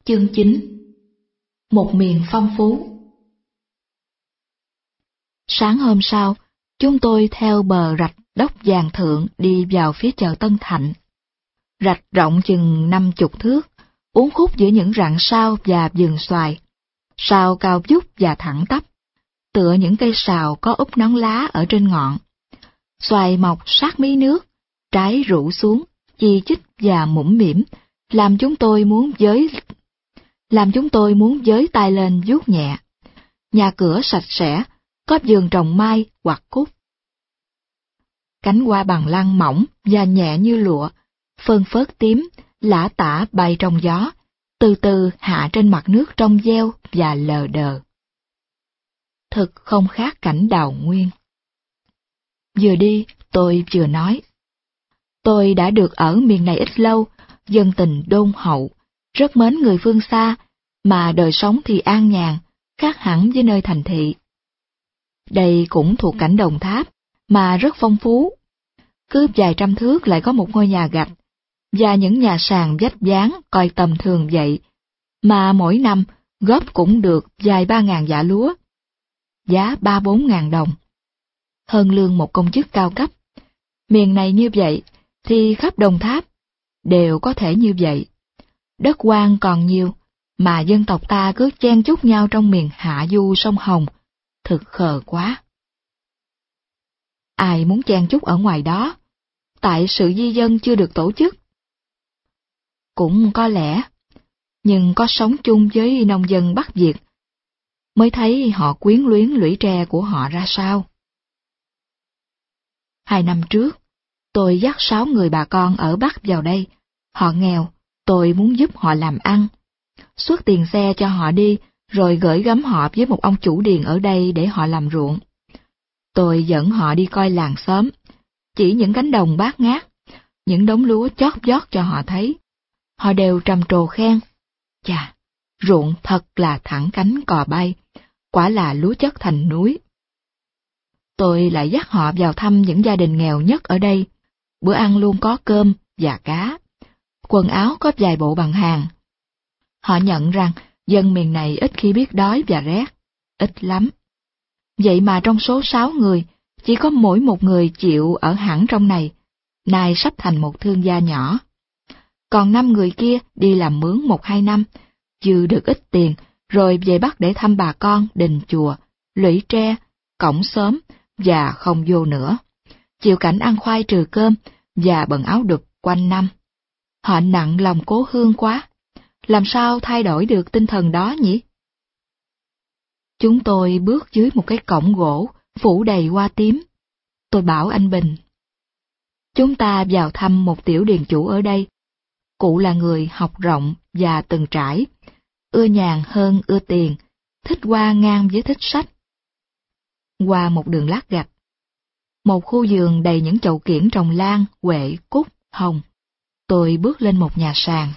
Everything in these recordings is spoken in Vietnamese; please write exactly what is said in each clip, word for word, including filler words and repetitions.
Chương chín. Một miền phong phú. Sáng hôm sau, chúng tôi theo bờ rạch Đốc Vàng Thượng đi vào phía chợ Tân Thạnh. Rạch rộng chừng năm chục thước, uốn khúc giữa những rặng sao và vườn xoài. Sao cao vút và thẳng tắp, tựa những cây sào có úp nón lá ở trên ngọn. Xoài mọc sát mí nước, trái rủ xuống, chi chít và mũm mĩm, làm chúng tôi muốn giới làm chúng tôi muốn giới tay lên vuốt nhẹ. Nhà cửa sạch sẽ, có vườn trồng mai hoặc cúc. Cánh hoa bằng lăng mỏng và nhẹ như lụa, phơn phớt tím, lả tả bay trong gió, từ từ hạ trên mặt nước trong veo và lờ đờ. Thực không khác cảnh đào nguyên. Vừa đi, tôi vừa nói. Tôi đã được ở miền này ít lâu, dân tình đôn hậu, rất mến người phương xa, mà đời sống thì an nhàn, khác hẳn với nơi thành thị. Đây cũng thuộc cảnh Đồng Tháp, mà rất phong phú. Cứ vài trăm thước lại có một ngôi nhà gạch, và những nhà sàn vách dáng coi tầm thường vậy, mà mỗi năm góp cũng được vài ba ngàn vả lúa, giá ba bốn ngàn đồng. Hơn lương một công chức cao cấp. Miền này như vậy, thì khắp Đồng Tháp đều có thể như vậy. Đất hoang còn nhiều, mà dân tộc ta cứ chen chúc nhau trong miền hạ du sông Hồng, thực khờ quá. Ai muốn chen chúc ở ngoài đó, tại sự di dân chưa được tổ chức? Cũng có lẽ, nhưng có sống chung với nông dân Bắc Việt, mới thấy họ quyến luyến lũy tre của họ ra sao. Hai năm trước, tôi dắt sáu người bà con ở Bắc vào đây, họ nghèo, tôi muốn giúp họ làm ăn. Xuất tiền xe cho họ đi, rồi gửi gắm họ với một ông chủ điền ở đây để họ làm ruộng. Tôi dẫn họ đi coi làng xóm, chỉ những cánh đồng bát ngát, những đống lúa chót vót cho họ thấy. Họ đều trầm trồ khen. Chà, ruộng thật là thẳng cánh cò bay, quả là lúa chất thành núi. Tôi lại dắt họ vào thăm những gia đình nghèo nhất ở đây, bữa ăn luôn có cơm và cá. Quần áo có vài bộ bằng hàng. Họ nhận rằng dân miền này ít khi biết đói và rét, ít lắm. Vậy mà trong số sáu người, chỉ có mỗi một người chịu ở hẳn trong này, nay sắp thành một thương gia nhỏ. Còn năm người kia đi làm mướn một hai năm, dư được ít tiền, rồi về Bắc để thăm bà con, đình chùa, lũy tre, cổng xóm, và không vô nữa. Chịu cảnh ăn khoai trừ cơm, và bận áo đùm quanh năm. Họ nặng lòng cố hương quá, làm sao thay đổi được tinh thần đó nhỉ? Chúng tôi bước dưới một cái cổng gỗ, phủ đầy hoa tím. Tôi bảo anh Bình. Chúng ta vào thăm một tiểu điền chủ ở đây. Cụ là người học rộng và từng trải, ưa nhàn hơn ưa tiền, thích hoa ngang với thích sách. Qua một đường lát gạch, một khu vườn đầy những chậu kiển trồng lan, huệ, cúc, hồng. Tôi bước lên một nhà sàn.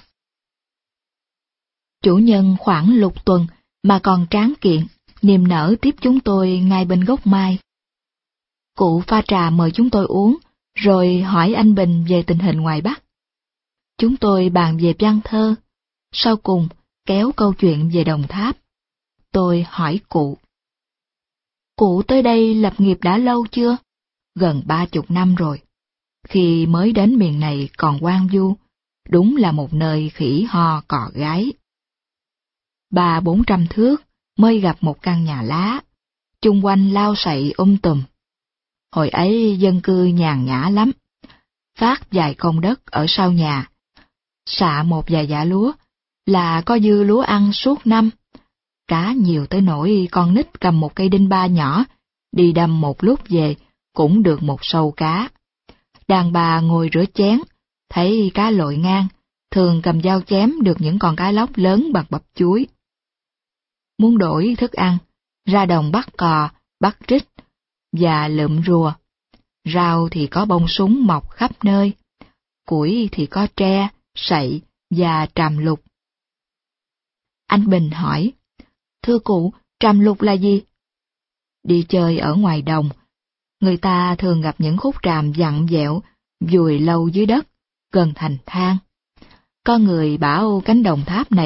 Chủ nhân khoảng lục tuần mà còn tráng kiện, niềm nở tiếp chúng tôi ngay bên gốc mai. Cụ pha trà mời chúng tôi uống, rồi hỏi anh Bình về tình hình ngoài Bắc. Chúng tôi bàn về văn thơ, sau cùng kéo câu chuyện về Đồng Tháp. Tôi hỏi cụ. Cụ tới đây lập nghiệp đã lâu chưa? Gần ba chục năm rồi. Khi mới đến miền này còn hoang vu, đúng là một nơi khỉ ho cò gáy. Ba bốn trăm thước mới gặp một căn nhà lá, chung quanh lau sậy um tùm. Hồi ấy dân cư nhàn nhã lắm, phát vài công đất ở sau nhà, xạ một vài giả lúa, là có dư lúa ăn suốt năm. Cá nhiều tới nỗi con nít cầm một cây đinh ba nhỏ, đi đâm một lúc về, cũng được một sâu cá. Đàn bà ngồi rửa chén, thấy cá lội ngang, thường cầm dao chém được những con cá lóc lớn bằng bắp chuối. Muốn đổi thức ăn, ra đồng bắt cò, bắt trích, và lượm rùa. Rau thì có bông súng mọc khắp nơi, củi thì có tre, sậy và tràm lục. Anh Bình hỏi, thưa cụ, tràm lục là gì? Đi chơi ở ngoài đồng, người ta thường gặp những khúc tràm vặn vẹo, vùi lâu dưới đất, gần thành thang. Có người bảo cánh Đồng Tháp này,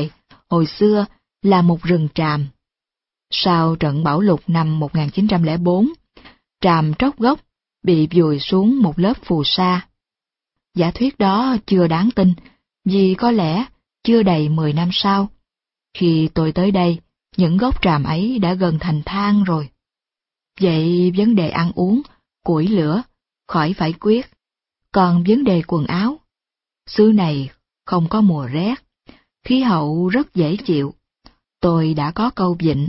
hồi xưa là một rừng tràm. Sau trận bão lụt năm một nghìn chín trăm lẻ bốn, tràm tróc gốc bị vùi xuống một lớp phù sa. Giả thuyết đó chưa đáng tin, vì có lẽ chưa đầy mười năm sau, khi tôi tới đây, những gốc tràm ấy đã gần thành than rồi. Vậy vấn đề ăn uống, củi lửa, khỏi phải quyết. Còn vấn đề quần áo, xứ này không có mùa rét, khí hậu rất dễ chịu. Tôi đã có câu vịnh: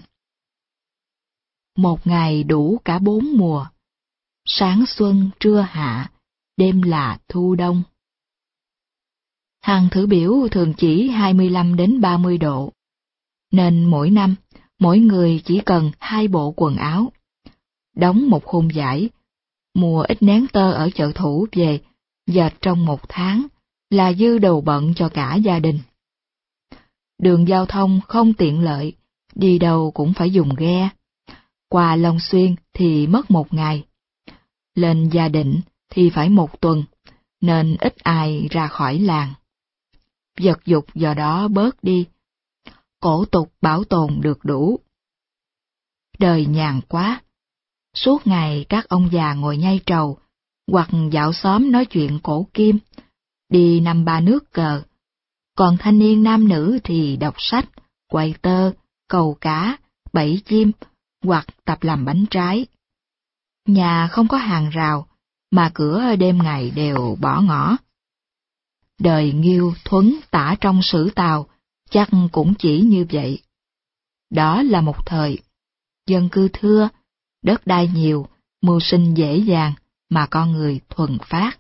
một ngày đủ cả bốn mùa, sáng xuân trưa hạ, đêm là thu đông. Hàng thử biểu thường chỉ hai mươi lăm đến ba mươi độ, nên mỗi năm, mỗi người chỉ cần hai bộ quần áo. Đóng một khung vải, mua ít nén tơ ở chợ thủ về, dệt trong một tháng, là dư đầu bận cho cả gia đình. Đường giao thông không tiện lợi, đi đâu cũng phải dùng ghe. Qua Long Xuyên thì mất một ngày. Lên Gia Định thì phải một tuần, nên ít ai ra khỏi làng. Vật dục do đó bớt đi. Cổ tục bảo tồn được đủ. Đời nhàn quá. Suốt ngày các ông già ngồi nhai trầu, hoặc dạo xóm nói chuyện cổ kim, đi năm ba nước cờ. Còn thanh niên nam nữ thì đọc sách, quay tơ, cầu cá, bẫy chim, hoặc tập làm bánh trái. Nhà không có hàng rào, mà cửa đêm ngày đều bỏ ngõ. Đời Nghiêu Thuấn tả trong sử Tào chắc cũng chỉ như vậy. Đó là một thời, dân cư thưa, đất đai nhiều, mưu sinh dễ dàng, mà con người thuần phát.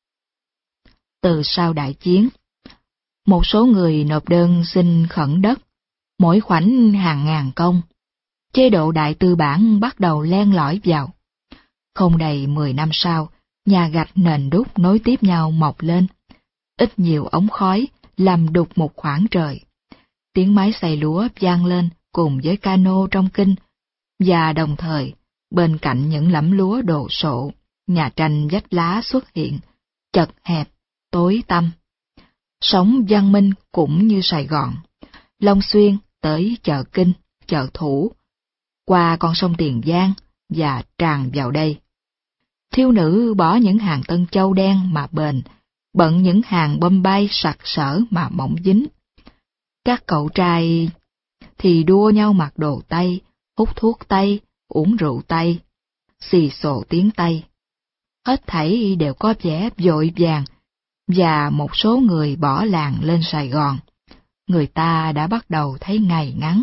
Từ sau đại chiến, một số người nộp đơn xin khẩn đất, mỗi khoảnh hàng ngàn công. Chế độ đại tư bản bắt đầu len lỏi vào. Không đầy mười năm sau, nhà gạch nền đúc nối tiếp nhau mọc lên. Ít nhiều ống khói làm đục một khoảng trời. Tiếng máy xay lúa vang lên cùng với cano trong kinh, và đồng thời, bên cạnh những lẫm lúa đồ sộ, nhà tranh vách lá xuất hiện, chật hẹp, tối tăm. Sống văn minh cũng như Sài Gòn, Long Xuyên tới chợ Kinh, chợ Thủ, qua con sông Tiền Giang và tràn vào đây. Thiếu nữ bỏ những hàng Tân Châu đen mà bền, bận những hàng Bombay sặc sỡ mà mỏng dính. Các cậu trai thì đua nhau mặc đồ Tây, hút thuốc Tây, uống rượu Tây, xì xồ tiếng Tây. Hết thảy đều có vẻ vội vàng, và một số người bỏ làng lên Sài Gòn. Người ta đã bắt đầu thấy ngày ngắn,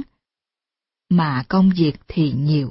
mà công việc thì nhiều.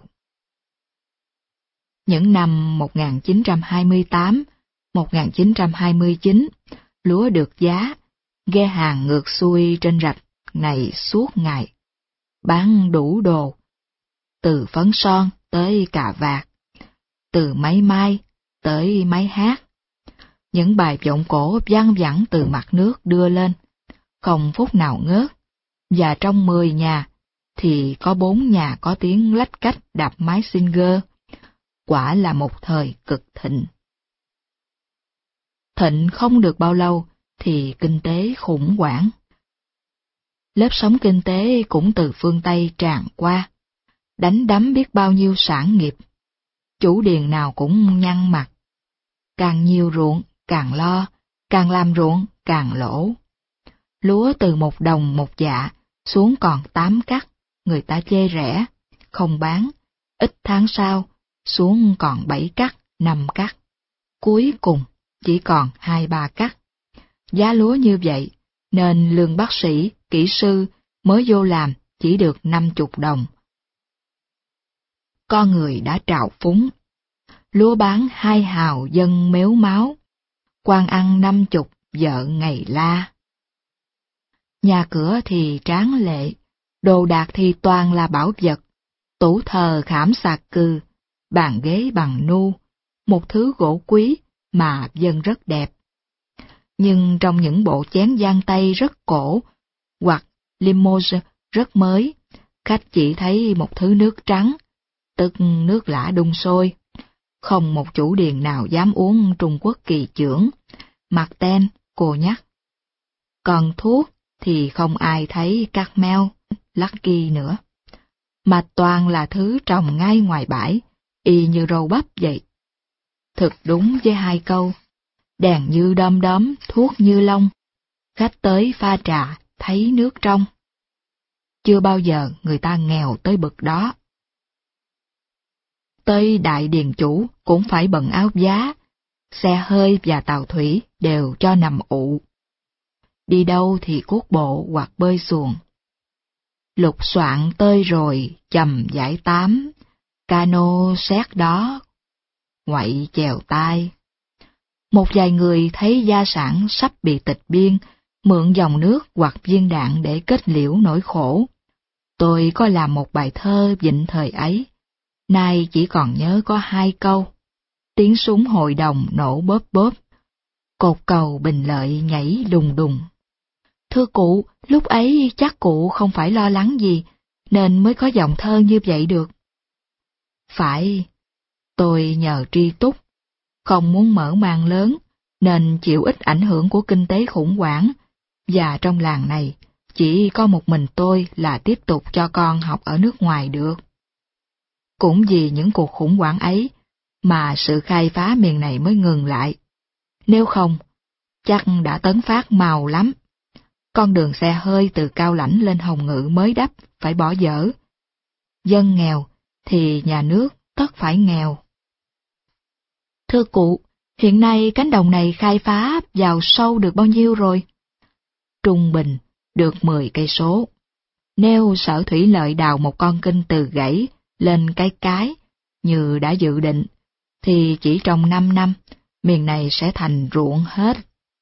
Những năm một nghìn chín trăm hai mươi tám, một nghìn chín trăm hai mươi chín, lúa được giá, ghe hàng ngược xuôi trên rạch này suốt ngày, bán đủ đồ, từ phấn son tới cà vạt, từ máy mai tới máy hát. Những bài vọng cổ văng vẳng từ mặt nước đưa lên, không phút nào ngớt, và trong mười nhà thì có bốn nhà có tiếng lách cách đạp máy Singer. Quả là một thời cực thịnh. Thịnh không được bao lâu thì kinh tế khủng hoảng. Lớp sóng kinh tế cũng từ phương Tây tràn qua, đánh đắm biết bao nhiêu sản nghiệp. Chủ điền nào cũng nhăn mặt. Càng nhiều ruộng, càng lo, càng làm ruộng, càng lỗ. Lúa từ một đồng một dạ, xuống còn tám cắt, người ta chê rẻ, không bán. Ít tháng sau, xuống còn bảy cắt, năm cắt. Cuối cùng, chỉ còn hai ba cắt. Giá lúa như vậy, nên lương bác sĩ, kỹ sư mới vô làm chỉ được năm chục đồng. Con người đã trào phúng. Lúa bán hai hào dân méo máu, quan ăn năm chục vợ ngày la. Nhà cửa thì tráng lệ, đồ đạc thì toàn là bảo vật, tủ thờ khảm sạc cừ, bàn ghế bằng nu, một thứ gỗ quý mà dân rất đẹp. Nhưng trong những bộ chén giang Tây rất cổ, hoặc Limoges rất mới, khách chỉ thấy một thứ nước trắng, tức nước lã đun sôi. Không một chủ điền nào dám uống Trung Quốc kỳ chưởng, mặt ten, cô nhắc. Còn thuốc thì không ai thấy Carmel, Lucky nữa, mà toàn là thứ trồng ngay ngoài bãi, y như rau bắp vậy. Thực đúng với hai câu, đèn như đom đóm, thuốc như lông, khách tới pha trà, thấy nước trong. Chưa bao giờ người ta nghèo tới bực đó. Tới đại điền chủ cũng phải bận áo giá, xe hơi và tàu thủy đều cho nằm ụ. Đi đâu thì cuốc bộ hoặc bơi xuồng. Lục soạn tơi rồi, chầm giải tám, cano xét đó, ngoại chèo tai. Một vài người thấy gia sản sắp bị tịch biên, mượn dòng nước hoặc viên đạn để kết liễu nỗi khổ. Tôi có làm một bài thơ vịnh thời ấy, nay chỉ còn nhớ có hai câu. Tiếng súng hội đồng nổ bóp bóp, cột cầu Bình Lợi nhảy đùng đùng. Thưa cụ, lúc ấy chắc cụ không phải lo lắng gì, nên mới có dòng thơ như vậy được. Phải, tôi nhờ tri túc, không muốn mở màn lớn, nên chịu ít ảnh hưởng của kinh tế khủng hoảng, và trong làng này, chỉ có một mình tôi là tiếp tục cho con học ở nước ngoài được. Cũng vì những cuộc khủng hoảng ấy, mà sự khai phá miền này mới ngừng lại. Nếu không, chắc đã tấn phát màu lắm. Con đường xe hơi từ Cao Lãnh lên Hồng Ngự mới đắp, phải bỏ dở. Dân nghèo, thì nhà nước tất phải nghèo. Thưa cụ, hiện nay cánh đồng này khai phá vào sâu được bao nhiêu rồi? Trung bình, được mười cây số. Nếu Sở Thủy Lợi đào một con kênh từ Gãy lên Cái Cái, như đã dự định, thì chỉ trong năm năm, miền này sẽ thành ruộng hết.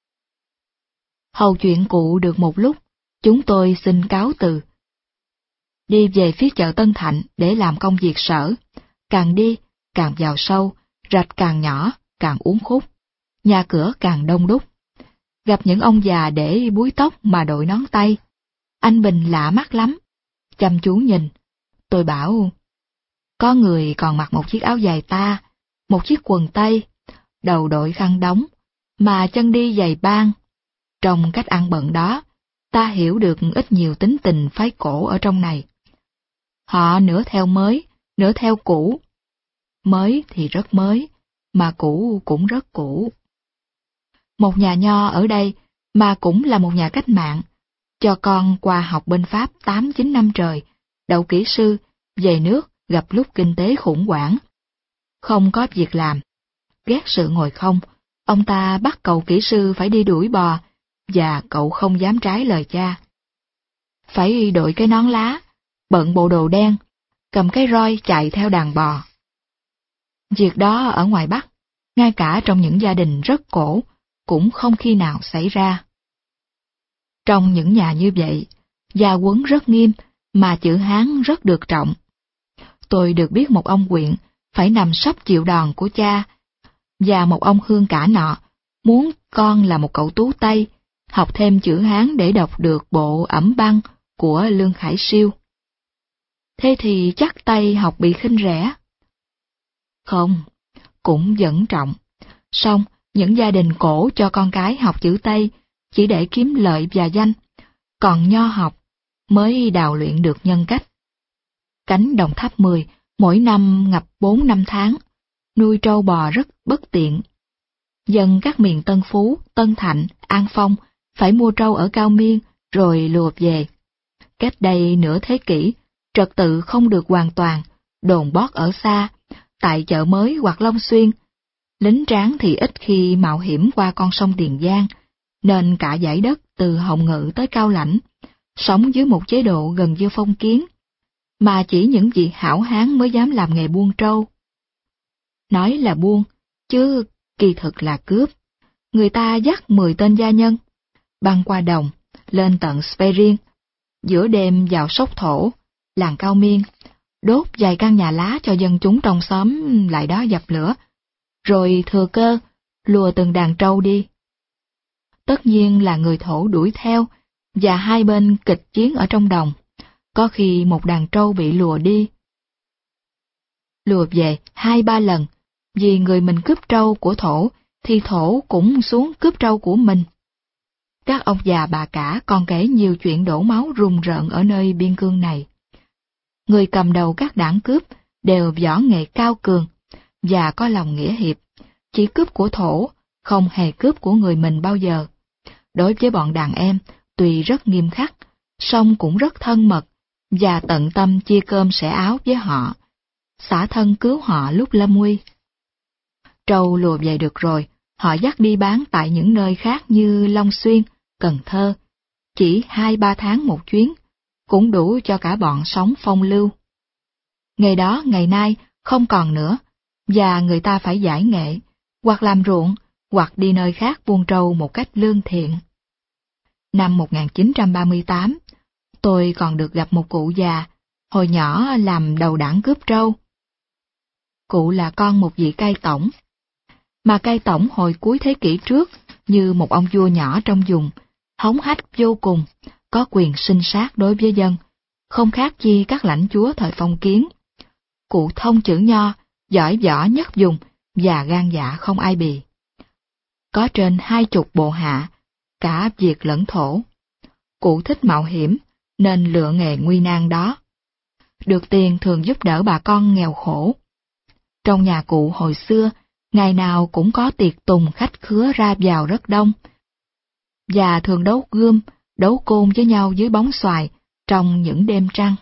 Hầu chuyện cụ được một lúc, chúng tôi xin cáo từ. Đi về phía chợ Tân Thạnh để làm công việc sở, càng đi, càng vào sâu, rạch càng nhỏ, càng uốn khúc, nhà cửa càng đông đúc. Gặp những ông già để búi tóc mà đội nón tay. Anh Bình lạ mắt lắm, chăm chú nhìn. Tôi bảo, có người còn mặc một chiếc áo dài ta, một chiếc quần tây, đầu đội khăn đóng, mà chân đi giày bang. Trong cách ăn bận đó, ta hiểu được ít nhiều tính tình phái cổ ở trong này. Họ nửa theo mới, nửa theo cũ. Mới thì rất mới, mà cũ cũng rất cũ. Một nhà nho ở đây, mà cũng là một nhà cách mạng, cho con qua học bên Pháp tám chín năm trời, đậu kỹ sư, về nước gặp lúc kinh tế khủng hoảng. Không có việc làm, ghét sự ngồi không, ông ta bắt cậu kỹ sư phải đi đuổi bò, và cậu không dám trái lời cha. Phải đội cái nón lá, bận bộ đồ đen, cầm cái roi chạy theo đàn bò. Việc đó ở ngoài Bắc, ngay cả trong những gia đình rất cổ, cũng không khi nào xảy ra. Trong những nhà như vậy, gia huấn rất nghiêm, mà chữ Hán rất được trọng. Tôi được biết một ông quyện phải nằm sắp chịu đòn của cha, và một ông hương cả nọ muốn con là một cậu tú Tây, học thêm chữ Hán để đọc được bộ Ẩm Băng của Lương Khải Siêu. Thế thì chắc Tây học bị khinh rẻ. Không, cũng vẫn trọng. Song những gia đình cổ cho con cái học chữ Tây chỉ để kiếm lợi và danh, còn nho học mới đào luyện được nhân cách. Cánh đồng tháp mười mỗi năm ngập bốn năm tháng, nuôi trâu bò rất bất tiện. Dân các miền Tân Phú, Tân Thạnh, An Phong phải mua trâu ở Cao Miên rồi lùa về. Cách đây nửa thế kỷ, trật tự không được hoàn toàn, đồn bót ở xa, tại chợ mới hoặc Long Xuyên. Lính tráng thì ít khi mạo hiểm qua con sông Tiền Giang, nên cả dải đất từ Hồng Ngự tới Cao Lãnh, sống dưới một chế độ gần như phong kiến, mà chỉ những vị hảo hán mới dám làm nghề buôn trâu. Nói là buôn, chứ kỳ thực là cướp. Người ta dắt mười tên gia nhân, băng qua đồng, lên tận Sperien, giữa đêm vào Sốc Thổ, làng Cao Miên, đốt vài căn nhà lá cho dân chúng trong xóm lại đó dập lửa, rồi thừa cơ, lùa từng đàn trâu đi. Tất nhiên là người thổ đuổi theo, và hai bên kịch chiến ở trong đồng, có khi một đàn trâu bị lùa đi. Lùa về hai ba lần, vì người mình cướp trâu của thổ, thì thổ cũng xuống cướp trâu của mình. Các ông già bà cả còn kể nhiều chuyện đổ máu rùng rợn ở nơi biên cương này. Người cầm đầu các đảng cướp đều võ nghệ cao cường và có lòng nghĩa hiệp, chỉ cướp của thổ, không hề cướp của người mình bao giờ. Đối với bọn đàn em, tuy rất nghiêm khắc, song cũng rất thân mật, và tận tâm chia cơm sẻ áo với họ, xả thân cứu họ lúc lâm nguy. Trâu lùa về được rồi, họ dắt đi bán tại những nơi khác như Long Xuyên, Cần Thơ, chỉ hai ba tháng một chuyến, cũng đủ cho cả bọn sống phong lưu. Ngày đó ngày nay không còn nữa, và người ta phải giải nghệ, hoặc làm ruộng, hoặc đi nơi khác buôn trâu một cách lương thiện. Năm một nghìn chín trăm ba mươi tám, tôi còn được gặp một cụ già, hồi nhỏ làm đầu đảng cướp trâu. Cụ là con một vị cai tổng, mà cai tổng hồi cuối thế kỷ trước như một ông vua nhỏ trong vùng, hống hách vô cùng, có quyền sinh sát đối với dân, không khác chi các lãnh chúa thời phong kiến. Cụ thông chữ nho, giỏi võ nhất vùng và gan dạ không ai bì. Có trên hai chục bộ hạ, cả Việt lẫn thổ. Cụ thích mạo hiểm, nên lựa nghề nguy nan đó. Được tiền thường giúp đỡ bà con nghèo khổ. Trong nhà cụ hồi xưa, ngày nào cũng có tiệc tùng khách khứa ra vào rất đông. Và thường đấu gươm, đấu côn với nhau dưới bóng xoài, trong những đêm trăng.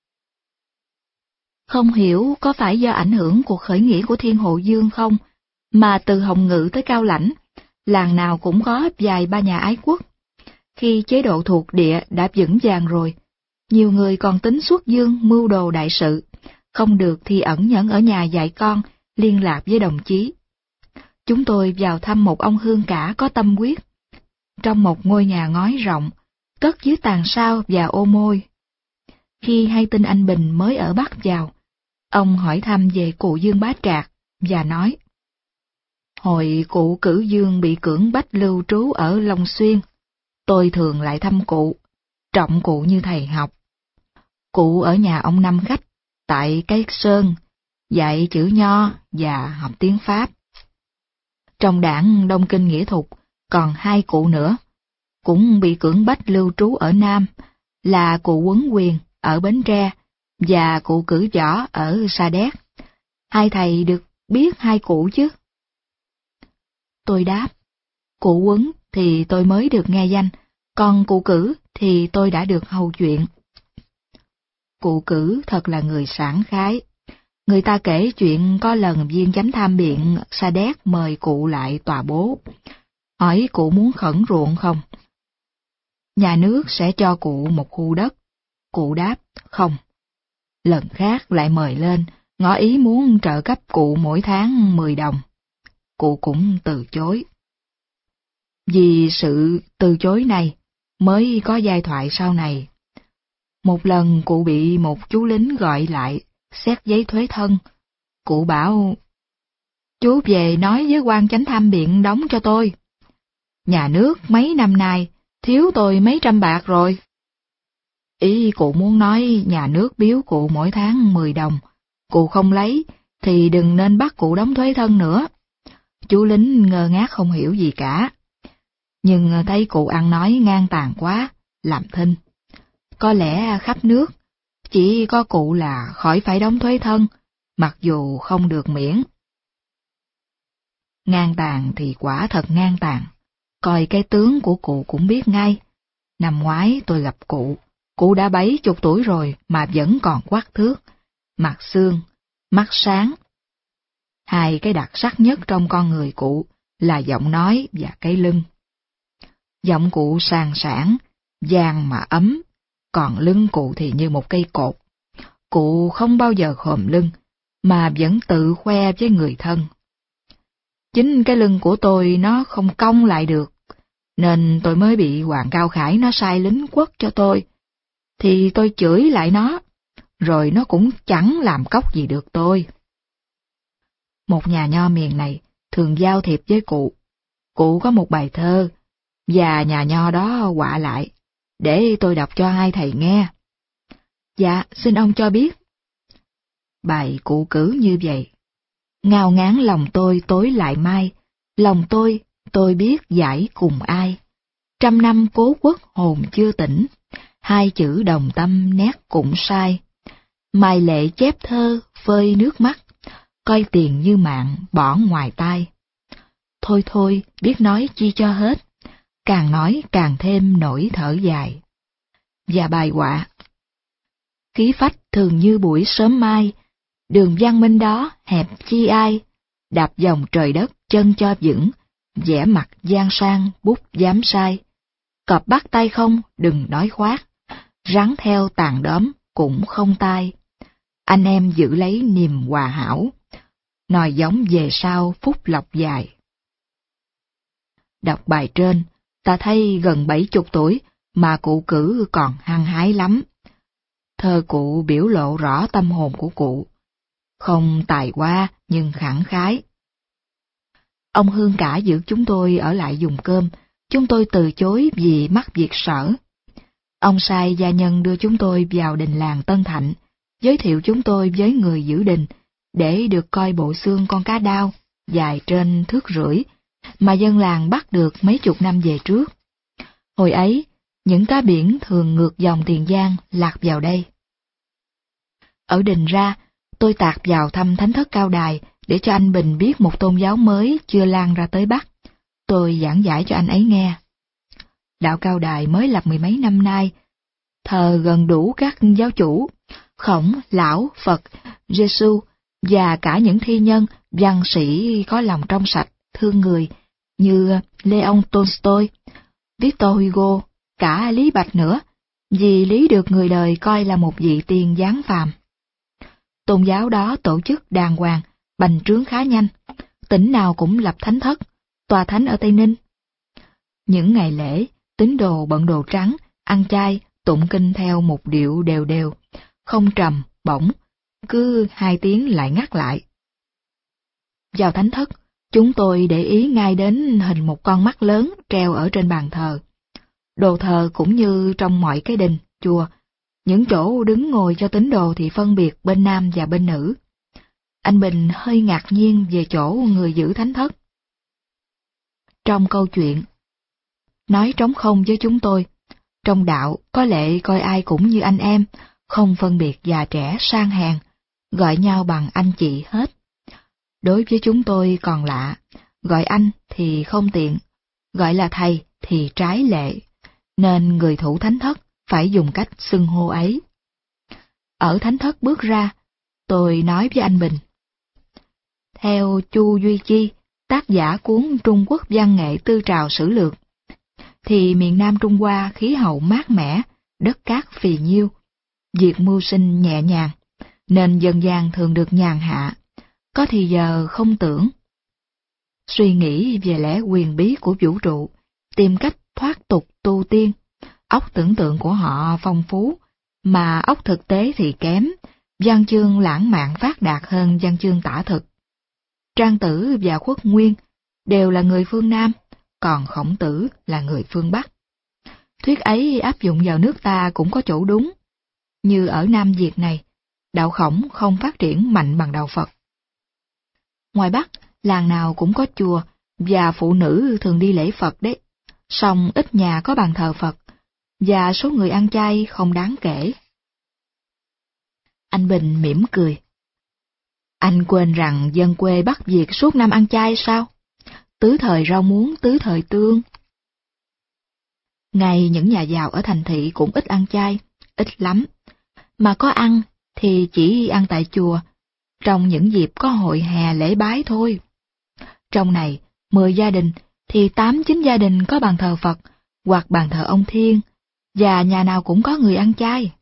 Không hiểu có phải do ảnh hưởng cuộc khởi nghĩa của Thiên Hộ Dương không, mà từ Hồng Ngự tới Cao Lãnh, làng nào cũng có vài ba nhà ái quốc. Khi chế độ thuộc địa đã vững vàng rồi, nhiều người còn tính xuất dương mưu đồ đại sự, không được thì ẩn nhẫn ở nhà dạy con, liên lạc với đồng chí. Chúng tôi vào thăm một ông hương cả có tâm quyết, trong một ngôi nhà ngói rộng, cất dưới tàn sao và ô môi. Khi hay tin anh Bình mới ở Bắc vào, ông hỏi thăm về cụ Dương Bá Trạc, và nói: Hồi cụ Cử Dương bị cưỡng bách lưu trú ở Long Xuyên, tôi thường lại thăm cụ, trọng cụ như thầy học. Cụ ở nhà ông Năm Khách, tại Cái Sơn, dạy chữ nho và học tiếng Pháp. Trong đảng Đông Kinh Nghĩa Thục còn hai cụ nữa, cũng bị cưỡng bách lưu trú ở Nam, là cụ Quấn Quyền ở Bến Tre và cụ Cử Võ ở Sa Đéc. Hai thầy được biết hai cụ chứ? Tôi đáp: Cụ Quấn thì tôi mới được nghe danh, còn cụ Cử thì tôi đã được hầu chuyện. Cụ Cử thật là người sảng khái. Người ta kể chuyện có lần viên chánh tham biện Sa Đéc mời cụ lại tòa bố, hỏi cụ muốn khẩn ruộng không. Nhà nước sẽ cho cụ một khu đất. Cụ đáp không. Lần khác lại mời lên, ngỏ ý muốn trợ cấp cụ mỗi tháng mười đồng. Cụ cũng từ chối. Vì sự từ chối này mới có giai thoại sau này. Một lần cụ bị một chú lính gọi lại xét giấy thuế thân. Cụ bảo: Chú về nói với quan chánh tham biện đóng cho tôi. Nhà nước mấy năm nay thiếu tôi mấy trăm bạc rồi. Ý cụ muốn nói nhà nước biếu cụ mỗi tháng mười đồng, cụ không lấy thì đừng nên bắt cụ đóng thuế thân nữa. Chú lính ngơ ngác không hiểu gì cả. Nhưng thấy cụ ăn nói ngang tàn quá, làm thinh. Có lẽ khắp nước, chỉ có cụ là khỏi phải đóng thuế thân, mặc dù không được miễn. Ngang tàn thì quả thật ngang tàn, coi cái tướng của cụ cũng biết ngay. Năm ngoái tôi gặp cụ, cụ đã bảy chục tuổi rồi mà vẫn còn quắc thước, mặt xương, mắt sáng. Hai cái đặc sắc nhất trong con người cụ là giọng nói và cái lưng. Giọng cụ sang sảng, vàng mà ấm, còn lưng cụ thì như một cây cột. Cụ không bao giờ khom lưng, mà vẫn tự khoe với người thân. Chính cái lưng của tôi nó không cong lại được, nên tôi mới bị Hoàng Cao Khải nó sai lính quất cho tôi. Thì tôi chửi lại nó, rồi nó cũng chẳng làm cóc gì được tôi. Một nhà nho miền này thường giao thiệp với cụ. Cụ có một bài thơ, và nhà nho đó họa lại, để tôi đọc cho hai thầy nghe. Dạ, xin ông cho biết. Bài cụ Cử như vậy: Ngao ngán lòng tôi tối lại mai, lòng tôi, tôi biết giải cùng ai. trăm năm cố quốc hồn chưa tỉnh, hai chữ đồng tâm nét cũng sai. Mài lệ chép thơ, phơi nước mắt, coi tiền như mạng bỏ ngoài tai. Thôi thôi, biết nói chi cho hết, càng nói càng thêm nỗi thở dài. Và bài họa. Khí phách thường như buổi sớm mai, đường văn minh đó hẹp chi ai, đạp dòng trời đất chân cho vững, vẽ mặt gian sang bút dám sai. Cọp bắt tay không, đừng nói khoác, rắn theo tàn đóm cũng không tai. Anh em giữ lấy niềm hòa hảo, nòi giống về sau phúc lộc dài. Đọc bài trên, ta thấy gần bảy chục tuổi mà cụ cử còn hăng hái lắm. Thơ cụ biểu lộ rõ tâm hồn của cụ, không tài hoa nhưng khẳng khái. Ông Hương Cả giữ chúng tôi ở lại dùng cơm, chúng tôi từ chối vì mắc việc sở. Ông sai gia nhân đưa chúng tôi vào đình làng Tân Thạnh, giới thiệu chúng tôi với người giữ đình, để được coi bộ xương con cá đao, dài trên thước rưỡi, mà dân làng bắt được mấy chục năm về trước. Hồi ấy, những cá biển thường ngược dòng Tiền Giang lạc vào đây. Ở đình ra, tôi tạt vào thăm thánh thất Cao Đài để cho anh Bình biết một tôn giáo mới chưa lan ra tới Bắc. Tôi giảng giải cho anh ấy nghe. Đạo Cao Đài mới lập mười mấy năm nay, thờ gần đủ các giáo chủ, Khổng, Lão, Phật, Giêsu và cả những thi nhân, văn sĩ có lòng trong sạch, thương người như Leon Tolstoy, Victor Hugo, cả Lý Bạch nữa, vì Lý được người đời coi là một vị tiên giáng phàm. Tôn giáo đó tổ chức đàng hoàng, bành trướng khá nhanh, tỉnh nào cũng lập thánh thất, tòa thánh ở Tây Ninh. Những ngày lễ, tín đồ bận đồ trắng, ăn chay, tụng kinh theo một điệu đều đều, không trầm, bổng, cứ hai tiếng lại ngắt lại. Vào thánh thất, chúng tôi để ý ngay đến hình một con mắt lớn treo ở trên bàn thờ. Đồ thờ cũng như trong mọi cái đình, chùa, những chỗ đứng ngồi cho tín đồ thì phân biệt bên nam và bên nữ. Anh Bình hơi ngạc nhiên về chỗ người giữ thánh thất. Trong câu chuyện, nói trống không với chúng tôi, trong đạo có lệ coi ai cũng như anh em, không phân biệt già trẻ sang hèn, gọi nhau bằng anh chị hết. Đối với chúng tôi còn lạ, gọi anh thì không tiện, gọi là thầy thì trái lệ, nên người thủ thánh thất phải dùng cách xưng hô ấy. Ở thánh thất bước ra, tôi nói với anh Bình. Theo Chu Duy Chi, tác giả cuốn Trung Quốc văn nghệ tư trào sử lược, thì miền Nam Trung Hoa khí hậu mát mẻ, đất cát phì nhiêu, việc mưu sinh nhẹ nhàng, nên dân gian thường được nhàn hạ, có thì giờ không tưởng. Suy nghĩ về lẽ quyền bí của vũ trụ, tìm cách thoát tục tu tiên, óc tưởng tượng của họ phong phú, mà óc thực tế thì kém, văn chương lãng mạn phát đạt hơn văn chương tả thực. Trang Tử và Khuất Nguyên đều là người phương Nam, còn Khổng Tử là người phương Bắc. Thuyết ấy áp dụng vào nước ta cũng có chỗ đúng, như ở Nam Việt này, đạo Khổng không phát triển mạnh bằng đạo Phật. Ngoài Bắc, làng nào cũng có chùa, và phụ nữ thường đi lễ Phật đấy, song ít nhà có bàn thờ Phật, và số người ăn chay không đáng kể. Anh Bình mỉm cười. Anh quên rằng dân quê Bắc Việt suốt năm ăn chay sao? Tứ thời rau muống, tứ thời tương. Ngay những nhà giàu ở thành thị cũng ít ăn chay, ít lắm. Mà có ăn thì chỉ ăn tại chùa, trong những dịp có hội hè lễ bái thôi. Trong này, mười gia đình thì tám chín gia đình có bàn thờ Phật hoặc bàn thờ ông Thiên, và nhà nào cũng có người ăn chay.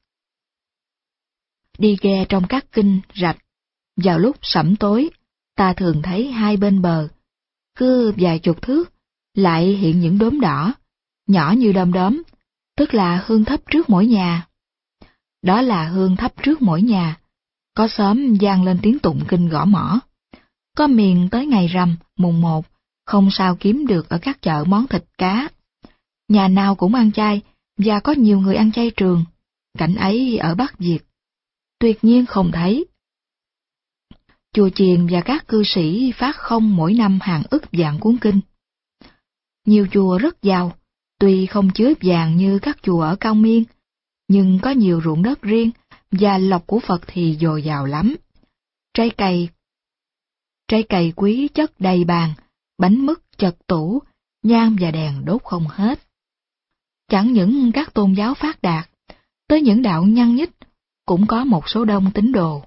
Đi ghe trong các kinh, rạch, vào lúc sẩm tối, ta thường thấy hai bên bờ, cứ vài chục thước, lại hiện những đốm đỏ, nhỏ như đom đóm, tức là hương thắp trước mỗi nhà. Đó là hương thắp trước mỗi nhà, có xóm vang lên tiếng tụng kinh gõ mõ. Có miền tới ngày rằm, mùng một, không sao kiếm được ở các chợ món thịt cá. Nhà nào cũng ăn chay, và có nhiều người ăn chay trường. Cảnh ấy ở Bắc Việt tuyệt nhiên không thấy. Chùa chiền và các cư sĩ phát không mỗi năm hàng ức vạn cuốn kinh. Nhiều chùa rất giàu, Tuy không chứa vàng như các chùa ở Cao Miên, nhưng có nhiều ruộng đất riêng và lộc của Phật thì dồi dào lắm. Trái cây Trái cây quý chất đầy bàn, bánh mứt chật tủ, nhang và đèn đốt không hết. Chẳng những các tôn giáo phát đạt, tới những đạo nhăng nhít cũng có một số đông tín đồ.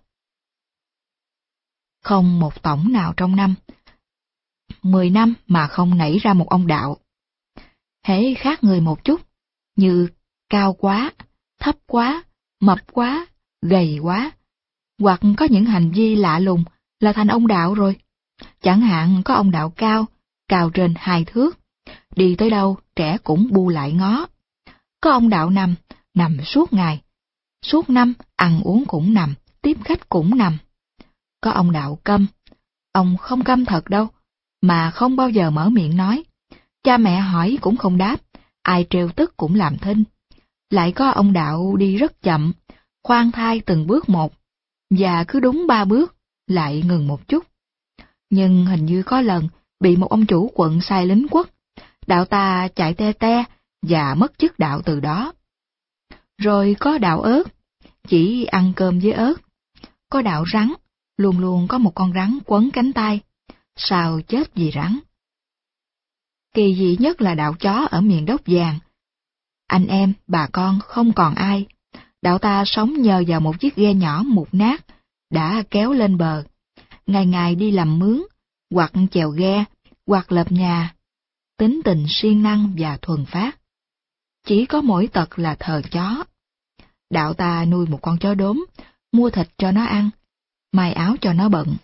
Không một tổng nào trong năm, mười năm mà không nảy ra một ông đạo. Hễ khác người một chút, như cao quá, thấp quá, mập quá, gầy quá, hoặc có những hành vi lạ lùng là thành ông đạo rồi. Chẳng hạn có ông đạo cao, cao trên hai thước, đi tới đâu trẻ cũng bu lại ngó. Có ông đạo nằm, nằm suốt ngày, suốt năm ăn uống cũng nằm, tiếp khách cũng nằm. Có ông đạo câm, ông không câm thật đâu, mà không bao giờ mở miệng nói. Cha mẹ hỏi cũng không đáp, ai trêu tức cũng làm thinh. Lại có ông đạo đi rất chậm, khoan thai từng bước một, và cứ đúng ba bước, lại ngừng một chút. Nhưng hình như có lần bị một ông chủ quận sai lính quất, đạo ta chạy te te và mất chức đạo từ đó. Rồi có đạo ớt, chỉ ăn cơm với ớt. Có đạo rắn, luôn luôn có một con rắn quấn cánh tay. Sao chết vì rắn? Kỳ dị nhất là đạo chó ở miền Đốc Vàng. Anh em, bà con không còn ai. Đạo ta sống nhờ vào một chiếc ghe nhỏ mục nát, đã kéo lên bờ. Ngày ngày đi làm mướn, hoặc chèo ghe, hoặc lập nhà. Tính tình siêng năng và thuần phát. Chỉ có mỗi tật là thờ chó. Đạo ta nuôi một con chó đốm, mua thịt cho nó ăn, may áo cho nó bận.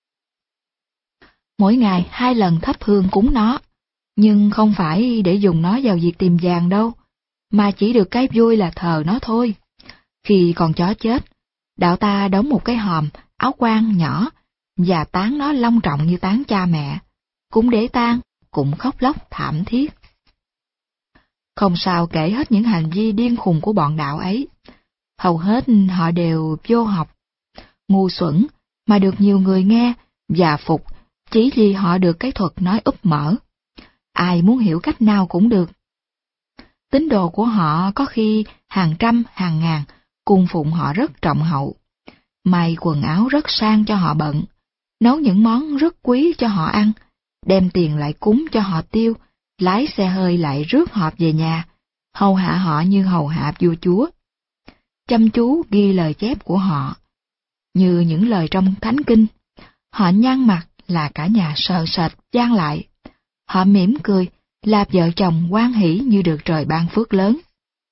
Mỗi ngày hai lần thắp hương cúng nó, nhưng không phải để dùng nó vào việc tìm vàng đâu, mà chỉ được cái vui là thờ nó thôi. Khi con chó chết, đạo ta đóng một cái hòm, áo quan nhỏ, và táng nó long trọng như táng cha mẹ, cũng để tang, cũng khóc lóc thảm thiết. Không sao kể hết những hành vi điên khùng của bọn đạo ấy. Hầu hết họ đều vô học, ngu xuẩn, mà được nhiều người nghe và phục chỉ vì họ được cái thuật nói úp mở. Ai muốn hiểu cách nào cũng được. Tín đồ của họ có khi hàng trăm, hàng ngàn, cung phụng họ rất trọng hậu. May quần áo rất sang cho họ bận, nấu những món rất quý cho họ ăn, đem tiền lại cúng cho họ tiêu, lái xe hơi lại rước họ về nhà, hầu hạ họ như hầu hạ vua chúa. Chăm chú ghi lời chép của họ, như những lời trong Thánh Kinh. Họ nhăn mặt là cả nhà sờ sệt vang lại. Họ mỉm cười là vợ chồng hoan hỷ như được trời ban phước lớn.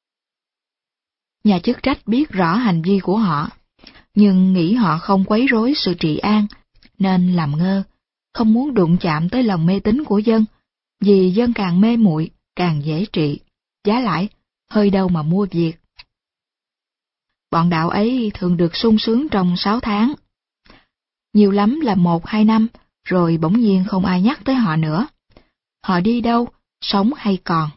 Nhà chức trách biết rõ hành vi của họ, nhưng nghĩ họ không quấy rối sự trị an, nên làm ngơ, không muốn đụng chạm tới lòng mê tín của dân, vì dân càng mê muội càng dễ trị, giá lại, hơi đâu mà mua việc. Bọn đạo ấy thường được sung sướng trong sáu tháng. Nhiều lắm là một hai năm, rồi bỗng nhiên không ai nhắc tới họ nữa. Họ đi đâu, sống hay còn?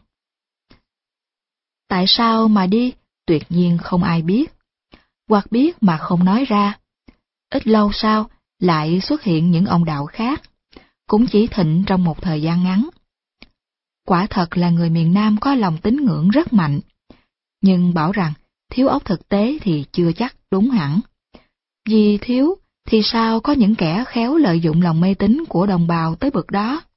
Tại sao mà đi, tuyệt nhiên không ai biết. Hoặc biết mà không nói ra. Ít lâu sau, lại xuất hiện những ông đạo khác, cũng chỉ thịnh trong một thời gian ngắn. Quả thật là người miền Nam có lòng tín ngưỡng rất mạnh, nhưng bảo rằng thiếu óc thực tế thì chưa chắc đúng hẳn. Vì thiếu thì sao có những kẻ khéo lợi dụng lòng mê tín của đồng bào tới bực đó?